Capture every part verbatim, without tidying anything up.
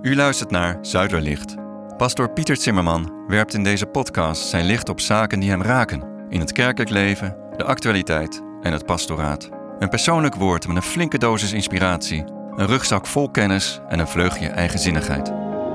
U luistert naar Zuiderlicht. Pastoor Pieter Zimmerman werpt in deze podcast zijn licht op zaken die hem raken. In het kerkelijk leven, de actualiteit en het pastoraat. Een persoonlijk woord met een flinke dosis inspiratie. Een rugzak vol kennis en een vleugje eigenzinnigheid.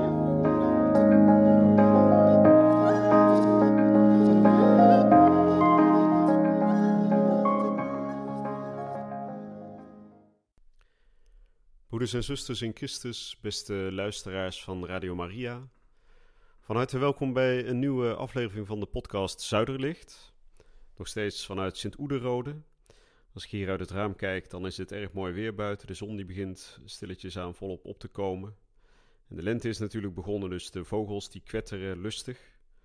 Broeders en zusters in Christus, beste luisteraars van Radio Maria. Van harte welkom bij een nieuwe aflevering van de podcast Zuiderlicht. Nog steeds vanuit Sint-Oederode. Als ik hier uit het raam kijk, dan is het erg mooi weer buiten. De zon die begint stilletjes aan volop op te komen. En de lente is natuurlijk begonnen, dus de vogels die kwetteren lustig.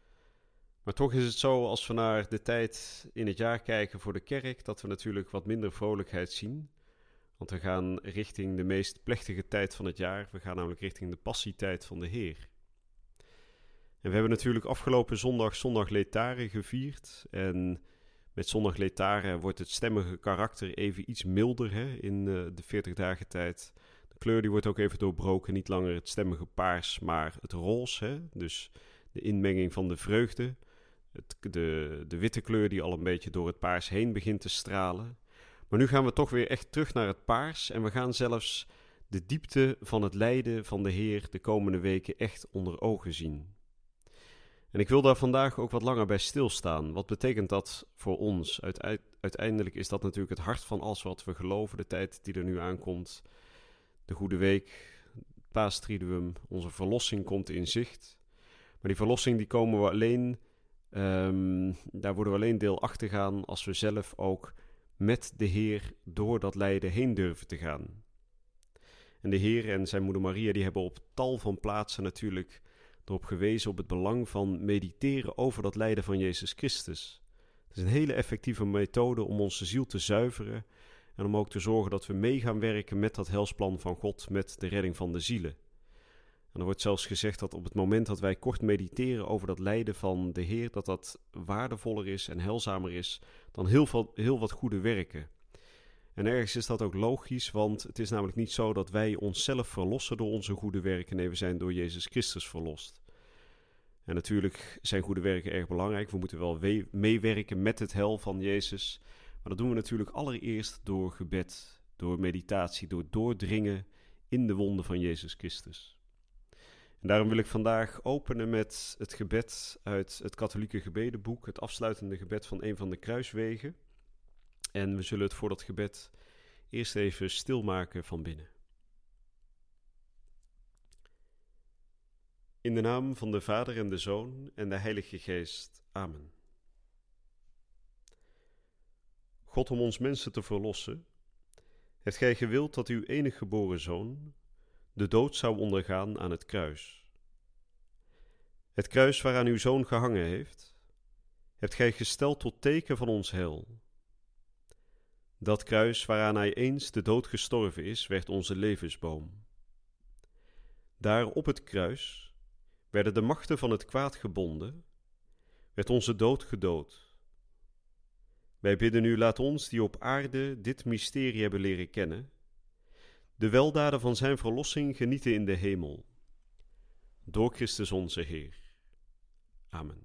Maar toch is het zo, als we naar de tijd in het jaar kijken voor de kerk, dat we natuurlijk wat minder vrolijkheid zien. Want we gaan richting de meest plechtige tijd van het jaar. We gaan namelijk richting de passietijd van de Heer. En we hebben natuurlijk afgelopen zondag zondag Laetare gevierd. En met zondag Laetare wordt het stemmige karakter even iets milder hè, in uh, de veertig dagen tijd. De kleur die wordt ook even doorbroken. Niet langer het stemmige paars, maar het roze. Hè? Dus de inmenging van de vreugde. Het, de, de witte kleur die al een beetje door het paars heen begint te stralen. Maar nu gaan we toch weer echt terug naar het paars en we gaan zelfs de diepte van het lijden van de Heer de komende weken echt onder ogen zien. En ik wil daar vandaag ook wat langer bij stilstaan. Wat betekent dat voor ons? Uiteindelijk is dat natuurlijk het hart van alles wat we geloven, de tijd die er nu aankomt. De Goede Week, het Paastriduum, onze verlossing komt in zicht. Maar die verlossing die komen we alleen, um, daar worden we alleen deelachtig aan als we zelf ook met de Heer door dat lijden heen durven te gaan. En de Heer en zijn moeder Maria die hebben op tal van plaatsen natuurlijk erop gewezen op het belang van mediteren over dat lijden van Jezus Christus. Het is een hele effectieve methode om onze ziel te zuiveren en om ook te zorgen dat we mee gaan werken met dat helsplan van God, met de redding van de zielen. En er wordt zelfs gezegd dat op het moment dat wij kort mediteren over dat lijden van de Heer, dat dat waardevoller is en heilzamer is dan heel, veel, heel wat goede werken. En ergens is dat ook logisch, want het is namelijk niet zo dat wij onszelf verlossen door onze goede werken. Nee, we zijn door Jezus Christus verlost. En natuurlijk zijn goede werken erg belangrijk. We moeten wel we- meewerken met het heil van Jezus. Maar dat doen we natuurlijk allereerst door gebed, door meditatie, door doordringen in de wonden van Jezus Christus. En daarom wil ik vandaag openen met het gebed uit het katholieke gebedenboek, het afsluitende gebed van een van de kruiswegen. En we zullen het voor dat gebed eerst even stilmaken van binnen. In de naam van de Vader en de Zoon en de Heilige Geest. Amen. God, om ons mensen te verlossen, hebt gij gewild dat uw enige geboren Zoon de dood zou ondergaan aan het kruis. Het kruis waaraan uw Zoon gehangen heeft, hebt gij gesteld tot teken van ons heil. Dat kruis waaraan hij eens de dood gestorven is, werd onze levensboom. Daar op het kruis werden de machten van het kwaad gebonden, werd onze dood gedood. Wij bidden u, laat ons die op aarde dit mysterie hebben leren kennen, de weldaden van zijn verlossing genieten in de hemel. Door Christus onze Heer. Amen.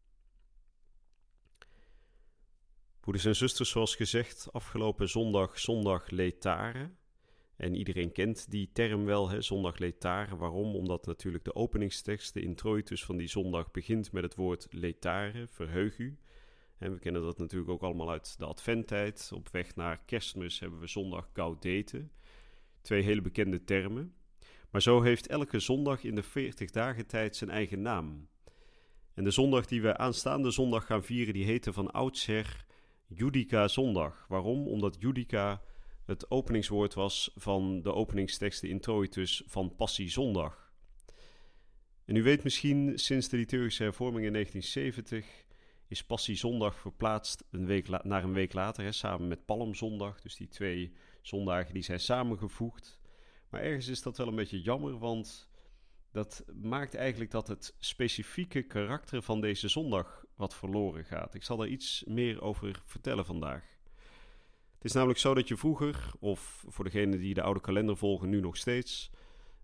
Broeders en zusters, zoals gezegd, afgelopen zondag, zondag Laetare. En iedereen kent die term wel, hè, zondag Laetare. Waarom? Omdat natuurlijk de openingstekst, de introitus van die zondag, begint met het woord Laetare, verheug u. En we kennen dat natuurlijk ook allemaal uit de adventtijd. Op weg naar Kerstmis hebben we zondag Gaudete. Twee hele bekende termen. Maar zo heeft elke zondag in de veertig dagen tijd zijn eigen naam. En de zondag die we aanstaande zondag gaan vieren, die heette van oudsher Judica zondag. Waarom? Omdat Judica het openingswoord was van de openingstekst, de introitus van Passie zondag. En u weet misschien, sinds de liturgische hervorming in negentien zeventig is Passie zondag verplaatst een week la- naar een week later, hè, samen met Palmzondag. Dus die twee zondagen die zijn samengevoegd. Maar ergens is dat wel een beetje jammer, want dat maakt eigenlijk dat het specifieke karakter van deze zondag wat verloren gaat. Ik zal daar iets meer over vertellen vandaag. Het is namelijk zo dat je vroeger, of voor degenen die de oude kalender volgen nu nog steeds,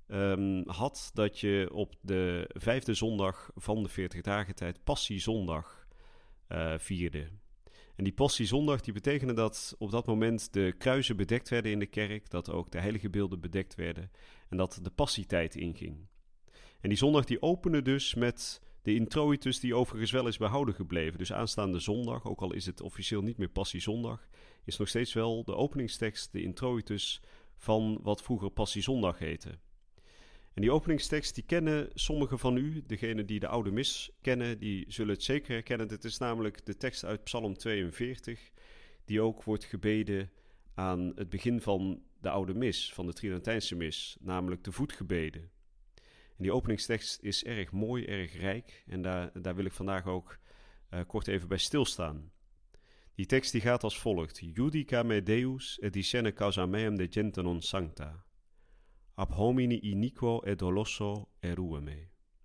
um, had dat je op de vijfde zondag van de veertig dagen tijd Passiezondag uh, vierde. En die Passiezondag die betekende dat op dat moment de kruisen bedekt werden in de kerk, dat ook de heilige beelden bedekt werden en dat de passietijd inging. En die zondag die opende dus met de introitus die overigens wel is behouden gebleven. Dus aanstaande zondag, ook al is het officieel niet meer Passiezondag, is nog steeds wel de openingstekst, de introitus van wat vroeger Passiezondag heette. En die openingstekst die kennen sommigen van u, degenen die de Oude Mis kennen, die zullen het zeker herkennen. Het is namelijk de tekst uit Psalm tweeënveertig, die ook wordt gebeden aan het begin van de Oude Mis, van de Tridentijnse Mis, namelijk de voetgebeden. En die openingstekst is erg mooi, erg rijk en daar, daar wil ik vandaag ook uh, kort even bij stilstaan. Die tekst die gaat als volgt: Judica me Deus et discerne causa meam de gente non sancta. Ab homini iniquo et doloso erue me.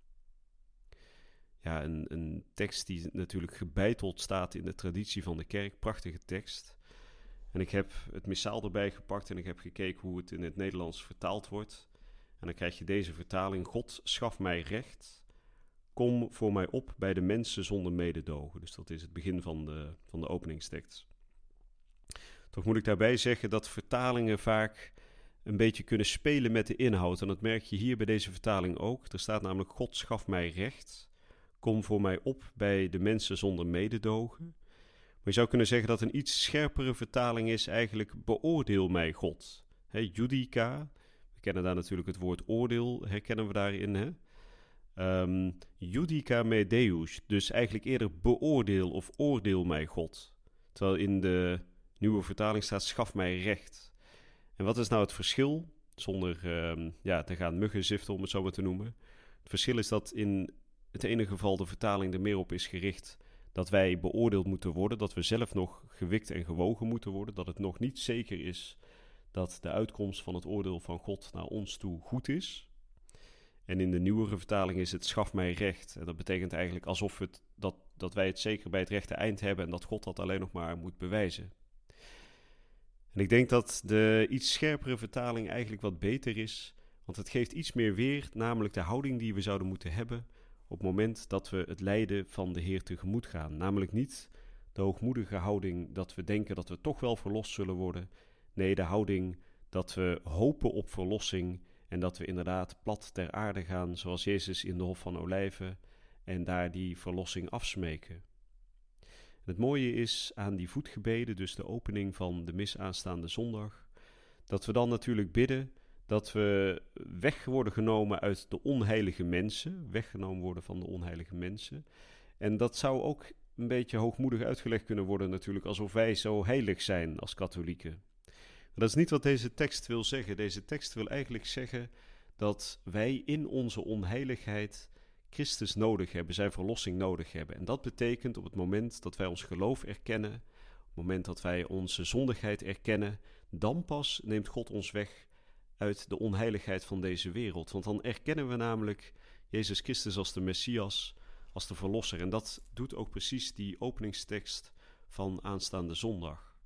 Ja, een, een tekst die natuurlijk gebeiteld staat in de traditie van de kerk. Prachtige tekst. En ik heb het missaal erbij gepakt en ik heb gekeken hoe het in het Nederlands vertaald wordt. En dan krijg je deze vertaling: God schaf mij recht, kom voor mij op bij de mensen zonder mededogen. Dus dat is het begin van de, van de openingstekst. Toch moet ik daarbij zeggen dat vertalingen vaak een beetje kunnen spelen met de inhoud. En dat merk je hier bij deze vertaling ook. Er staat namelijk: God schaf mij recht, kom voor mij op bij de mensen zonder mededogen. Maar je zou kunnen zeggen dat een iets scherpere vertaling is eigenlijk: beoordeel mij, God. He, judica, we kennen daar natuurlijk het woord oordeel, herkennen we daarin. Hè? Um, judica me Deus, dus eigenlijk eerder beoordeel of oordeel mij, God. Terwijl in de nieuwe vertaling staat: schaf mij recht. En wat is nou het verschil? Zonder um, ja, te gaan muggen ziften, om het zo maar te noemen. Het verschil is dat in het ene geval de vertaling er meer op is gericht dat wij beoordeeld moeten worden, dat we zelf nog gewikt en gewogen moeten worden, dat het nog niet zeker is dat de uitkomst van het oordeel van God naar ons toe goed is. En in de nieuwere vertaling is het: schaf mij recht. En dat betekent eigenlijk alsof het, dat, dat wij het zeker bij het rechte eind hebben en dat God dat alleen nog maar moet bewijzen. En ik denk dat de iets scherpere vertaling eigenlijk wat beter is, want het geeft iets meer weer, namelijk de houding die we zouden moeten hebben op het moment dat we het lijden van de Heer tegemoet gaan. Namelijk niet de hoogmoedige houding dat we denken dat we toch wel verlost zullen worden. Nee, de houding dat we hopen op verlossing en dat we inderdaad plat ter aarde gaan, zoals Jezus in de Hof van Olijven, en daar die verlossing afsmeken. Het mooie is aan die voetgebeden, dus de opening van de mis aanstaande zondag, dat we dan natuurlijk bidden dat we weg worden genomen uit de onheilige mensen, weggenomen worden van de onheilige mensen. En dat zou ook een beetje hoogmoedig uitgelegd kunnen worden natuurlijk, alsof wij zo heilig zijn als katholieken. Maar dat is niet wat deze tekst wil zeggen. Deze tekst wil eigenlijk zeggen dat wij in onze onheiligheid Christus nodig hebben, zijn verlossing nodig hebben. En dat betekent op het moment dat wij ons geloof erkennen, op het moment dat wij onze zondigheid erkennen, dan pas neemt God ons weg uit de onheiligheid van deze wereld. Want dan erkennen we namelijk Jezus Christus als de Messias, als de Verlosser. En dat doet ook precies die openingstekst van aanstaande zondag.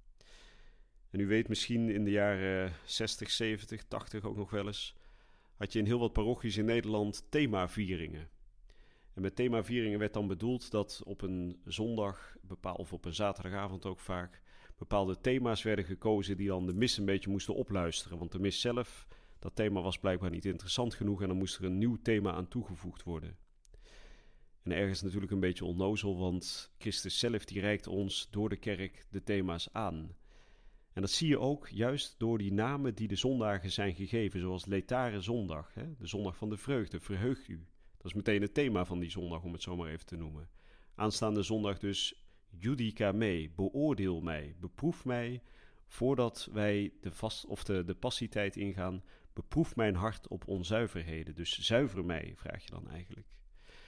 En u weet misschien in de jaren zestig, zeventig, tachtig ook nog wel eens, had je in heel wat parochies in Nederland themavieringen. En met themavieringen werd dan bedoeld dat op een zondag, bepaald, of op een zaterdagavond ook vaak, bepaalde thema's werden gekozen die dan de mis een beetje moesten opluisteren. Want de mis zelf, dat thema was blijkbaar niet interessant genoeg en dan moest er een nieuw thema aan toegevoegd worden. En ergens natuurlijk een beetje onnozel, want Christus zelf die reikt ons door de kerk de thema's aan. En dat zie je ook juist door die namen die de zondagen zijn gegeven, zoals Letare zondag, hè? De zondag van de vreugde, verheug u. Dat is meteen het thema van die zondag, om het zo maar even te noemen. Aanstaande zondag dus: Judica me, beoordeel mij, beproef mij, voordat wij de, vast, of de, de passietijd ingaan, beproef mijn hart op onzuiverheden. Dus zuiver mij, vraag je dan eigenlijk.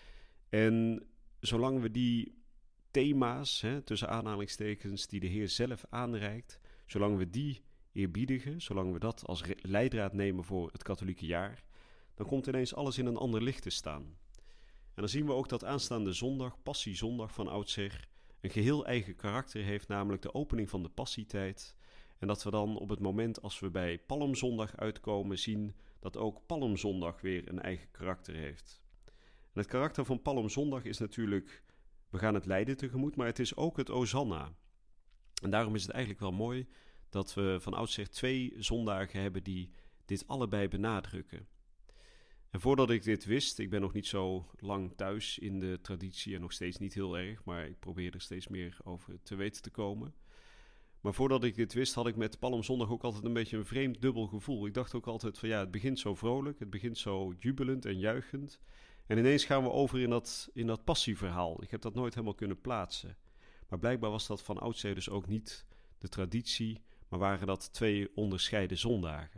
En zolang we die thema's, hè, tussen aanhalingstekens, die de Heer zelf aanreikt, zolang we die eerbiedigen, zolang we dat als leidraad nemen voor het katholieke jaar, dan komt ineens alles in een ander licht te staan. En dan zien we ook dat aanstaande zondag, Passiezondag van oudsher, een geheel eigen karakter heeft, namelijk de opening van de passietijd. En dat we dan op het moment als we bij Palmzondag uitkomen zien dat ook Palmzondag weer een eigen karakter heeft. En het karakter van Palmzondag is natuurlijk, we gaan het lijden tegemoet, maar het is ook het Osanna. En daarom is het eigenlijk wel mooi dat we van oudsher twee zondagen hebben die dit allebei benadrukken. En voordat ik dit wist, ik ben nog niet zo lang thuis in de traditie en nog steeds niet heel erg, maar ik probeer er steeds meer over te weten te komen. Maar voordat ik dit wist, had ik met Palmzondag ook altijd een beetje een vreemd dubbel gevoel. Ik dacht ook altijd van ja, het begint zo vrolijk, het begint zo jubelend en juichend. En ineens gaan we over in dat, in dat passieverhaal. Ik heb dat nooit helemaal kunnen plaatsen. Maar blijkbaar was dat van oudsher dus ook niet de traditie, maar waren dat twee onderscheiden zondagen.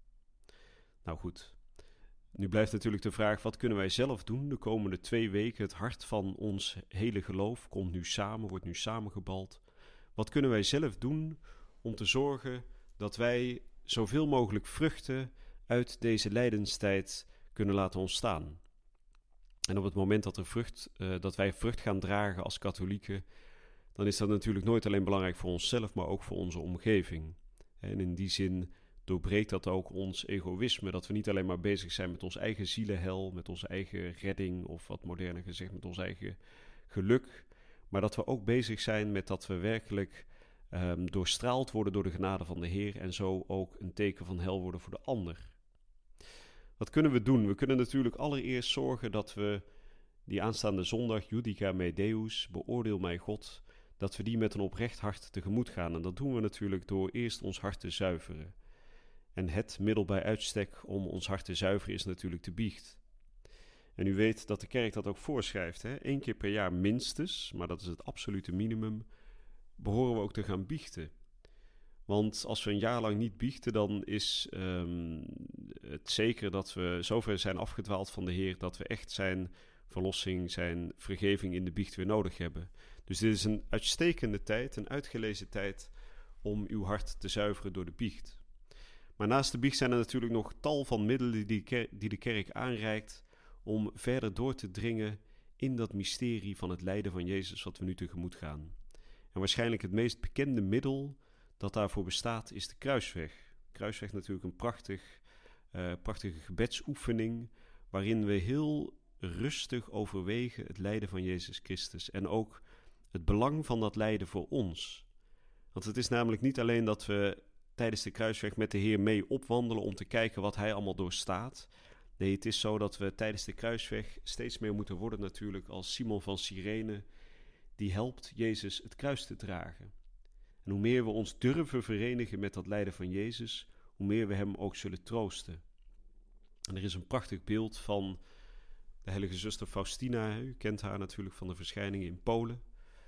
Nou goed, nu blijft natuurlijk de vraag, wat kunnen wij zelf doen de komende twee weken? Het hart van ons hele geloof komt nu samen, wordt nu samengebald. Wat kunnen wij zelf doen om te zorgen dat wij zoveel mogelijk vruchten uit deze lijdenstijd kunnen laten ontstaan? En op het moment dat, er vrucht, uh, dat wij vrucht gaan dragen als katholieken, dan is dat natuurlijk nooit alleen belangrijk voor onszelf, maar ook voor onze omgeving. En in die zin doorbreekt dat ook ons egoïsme, dat we niet alleen maar bezig zijn met ons eigen zielenheil, met onze eigen redding, of wat moderner gezegd, met ons eigen geluk, maar dat we ook bezig zijn met dat we werkelijk um, doorstraald worden door de genade van de Heer en zo ook een teken van heil worden voor de ander. Wat kunnen we doen? We kunnen natuurlijk allereerst zorgen dat we die aanstaande zondag, Judica me Deus, beoordeel mij God, dat we die met een oprecht hart tegemoet gaan. En dat doen we natuurlijk door eerst ons hart te zuiveren. En het middel bij uitstek om ons hart te zuiveren is natuurlijk de biecht. En u weet dat de kerk dat ook voorschrijft. Hè? Eén keer per jaar minstens, maar dat is het absolute minimum, behoren we ook te gaan biechten. Want als we een jaar lang niet biechten, dan is um, het zeker dat we zover zijn afgedwaald van de Heer, dat we echt zijn verlossing, zijn vergeving in de biecht weer nodig hebben. Dus dit is een uitstekende tijd, een uitgelezen tijd om uw hart te zuiveren door de biecht. Maar naast de biecht zijn er natuurlijk nog tal van middelen die, ker- die de kerk aanreikt om verder door te dringen in dat mysterie van het lijden van Jezus wat we nu tegemoet gaan. En waarschijnlijk het meest bekende middel dat daarvoor bestaat is de kruisweg. De kruisweg natuurlijk een prachtig, uh, prachtige gebedsoefening waarin we heel rustig overwegen het lijden van Jezus Christus en ook het belang van dat lijden voor ons. Want het is namelijk niet alleen dat we tijdens de kruisweg met de Heer mee opwandelen om te kijken wat Hij allemaal doorstaat. Nee, het is zo dat we tijdens de kruisweg steeds meer moeten worden natuurlijk als Simon van Cyrene, die helpt Jezus het kruis te dragen. En hoe meer we ons durven verenigen met dat lijden van Jezus, hoe meer we Hem ook zullen troosten. En er is een prachtig beeld van de heilige zuster Faustina. U kent haar natuurlijk van de verschijningen in Polen.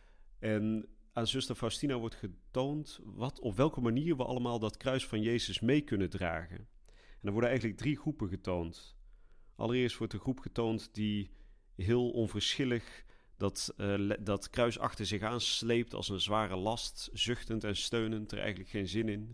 En aan zuster Faustina wordt getoond wat, op welke manier we allemaal dat kruis van Jezus mee kunnen dragen. En er worden eigenlijk drie groepen getoond. Allereerst wordt de groep getoond die heel onverschillig dat, uh, dat kruis achter zich aansleept als een zware last, zuchtend en steunend, er eigenlijk geen zin in.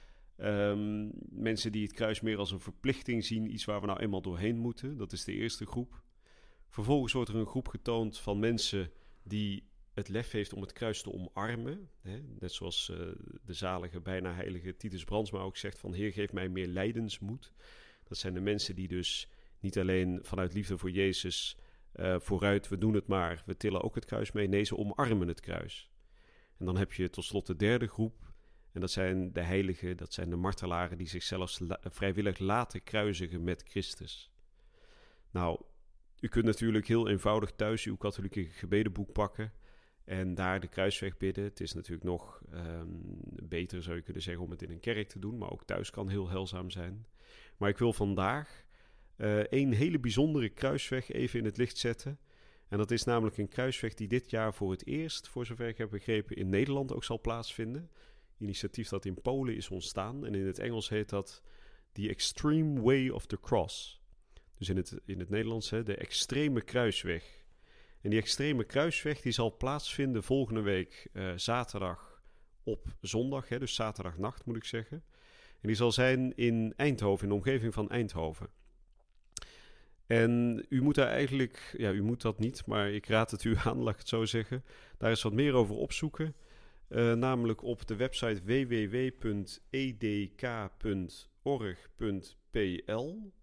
Um, mensen die het kruis meer als een verplichting zien, iets waar we nou eenmaal doorheen moeten, dat is de eerste groep. Vervolgens wordt er een groep getoond van mensen die het lef heeft om het kruis te omarmen. Hè? Net zoals uh, de zalige, bijna heilige Titus Brandsma ook zegt van Heer, geef mij meer lijdensmoed. Dat zijn de mensen die dus niet alleen vanuit liefde voor Jezus uh, vooruit, we doen het maar, we tillen ook het kruis mee. Nee, ze omarmen het kruis. En dan heb je tot slot de derde groep. En dat zijn de heiligen, dat zijn de martelaren die zichzelf la- vrijwillig laten kruisigen met Christus. Nou, u kunt natuurlijk heel eenvoudig thuis uw katholieke gebedenboek pakken en daar de kruisweg bidden. Het is natuurlijk nog um, beter, zou je kunnen zeggen, om het in een kerk te doen, maar ook thuis kan heel heilzaam zijn. Maar ik wil vandaag uh, een hele bijzondere kruisweg even in het licht zetten. En dat is namelijk een kruisweg die dit jaar voor het eerst, voor zover ik heb begrepen, in Nederland ook zal plaatsvinden. Initiatief dat in Polen is ontstaan en in het Engels heet dat The Extreme Way of the Cross. Dus in het, in het Nederlands hè, de extreme kruisweg. En die extreme kruisweg die zal plaatsvinden volgende week uh, zaterdag op zondag, hè, dus zaterdagnacht moet ik zeggen. En die zal zijn in Eindhoven, in de omgeving van Eindhoven. En u moet daar eigenlijk, ja u moet dat niet, maar ik raad het u aan, laat ik het zo zeggen. Daar eens wat meer over opzoeken. Uh, namelijk op de website w w w punt e d k punt org punt p l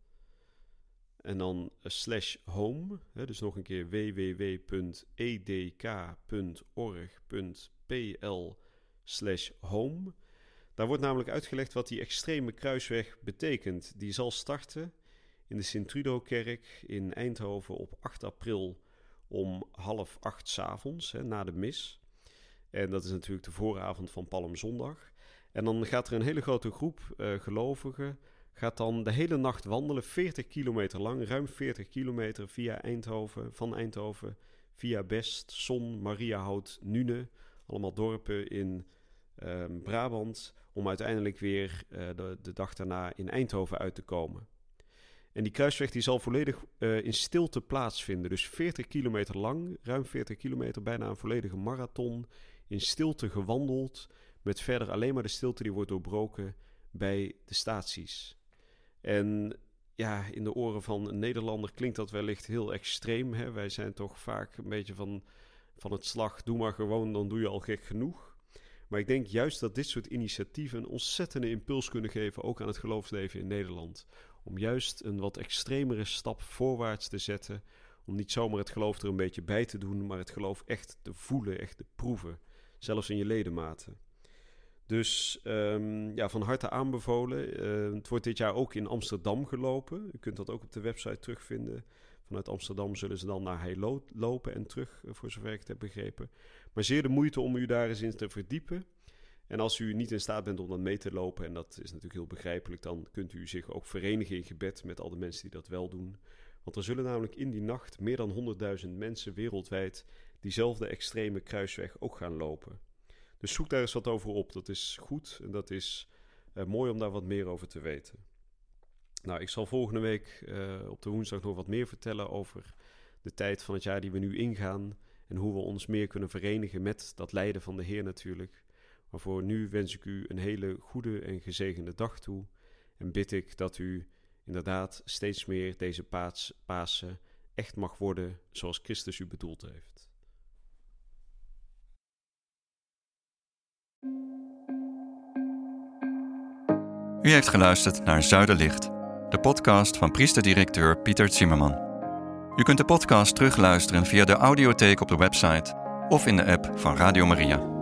en dan slash home. Hè, dus nog een keer w w w punt e d k punt org punt p l slash home. Daar wordt namelijk uitgelegd wat die extreme kruisweg betekent. Die zal starten in de Sint-Trudo-kerk in Eindhoven op acht april om half acht 's avonds, hè, na de mis. En dat is natuurlijk de vooravond van Palmzondag. En dan gaat er een hele grote groep uh, gelovigen, gaat dan de hele nacht wandelen, veertig kilometer lang, ruim veertig kilometer via Eindhoven, van Eindhoven, via Best, Son, Mariahout, Nune, allemaal dorpen in uh, Brabant, om uiteindelijk weer uh, de, de dag daarna in Eindhoven uit te komen. En die kruisweg die zal volledig uh, in stilte plaatsvinden. Dus veertig kilometer lang, ruim veertig kilometer, bijna een volledige marathon, in stilte gewandeld, met verder alleen maar de stilte die wordt doorbroken bij de staties. En ja, in de oren van een Nederlander klinkt dat wellicht heel extreem. Hè? Wij zijn toch vaak een beetje van, van het slag, doe maar gewoon, dan doe je al gek genoeg. Maar ik denk juist dat dit soort initiatieven een ontzettende impuls kunnen geven, ook aan het geloofsleven in Nederland. Om juist een wat extremere stap voorwaarts te zetten. Om niet zomaar het geloof er een beetje bij te doen, maar het geloof echt te voelen, echt te proeven. Zelfs in je ledematen. Dus um, ja, van harte aanbevolen. Uh, het wordt dit jaar ook in Amsterdam gelopen. U kunt dat ook op de website terugvinden. Vanuit Amsterdam zullen ze dan naar Heilo lopen en terug, voor zover ik het heb begrepen. Maar zeer de moeite om u daar eens in te verdiepen. En als u niet in staat bent om dan mee te lopen, en dat is natuurlijk heel begrijpelijk, dan kunt u zich ook verenigen in gebed met al de mensen die dat wel doen. Want er zullen namelijk in die nacht meer dan honderdduizend mensen wereldwijd diezelfde extreme kruisweg ook gaan lopen. Dus zoek daar eens wat over op. Dat is goed en dat is uh, mooi om daar wat meer over te weten. Nou, ik zal volgende week uh, op de woensdag nog wat meer vertellen over de tijd van het jaar die we nu ingaan. En hoe we ons meer kunnen verenigen met dat lijden van de Heer natuurlijk. Maar voor nu wens ik u een hele goede en gezegende dag toe. En bid ik dat u inderdaad steeds meer deze paas, Pasen echt mag worden zoals Christus u bedoeld heeft. U heeft geluisterd naar Zuiderlicht, de podcast van priesterdirecteur Pieter Zimmerman. U kunt de podcast terugluisteren via de audiotheek op de website of in de app van Radio Maria.